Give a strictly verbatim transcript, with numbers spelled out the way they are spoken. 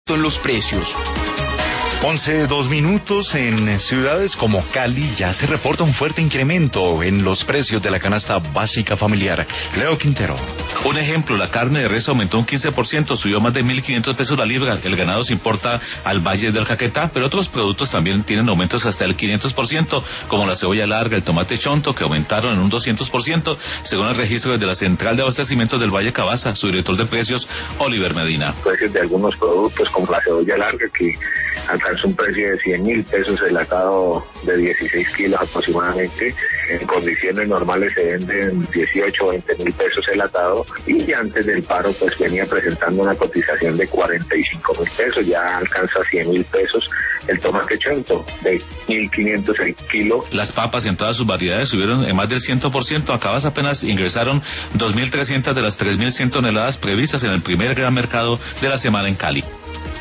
en los precios. once, dos minutos. En ciudades como Cali ya se reporta un fuerte incremento en los precios de la canasta básica familiar. Leo Quintero. Un ejemplo, la carne de res aumentó un quince por ciento, subió más de mil quinientos pesos la libra. El ganado se importa al Valle del Caquetá, pero otros productos también tienen aumentos hasta el quinientos por ciento, como la cebolla larga, el tomate chonto, que aumentaron en un doscientos por ciento, según el registro de la Central de Abastecimiento del Valle Cabaza. Su director de precios, Oliver Medina. Precios de algunos productos, como la cebolla larga, que alcanzó un precio de cien mil pesos el atado de dieciséis kilos aproximadamente. En condiciones normales se venden dieciocho o veinte mil pesos el atado, y antes del paro pues venía presentando una cotización de cuarenta y cinco mil pesos, ya alcanza cien mil pesos el tomate chonto de mil quinientos el kilo. Las papas en todas sus variedades subieron en más del cien por ciento. A Cabaza apenas ingresaron dos mil trescientas de las tres mil cien toneladas previstas en el primer gran mercado de la semana en Cali.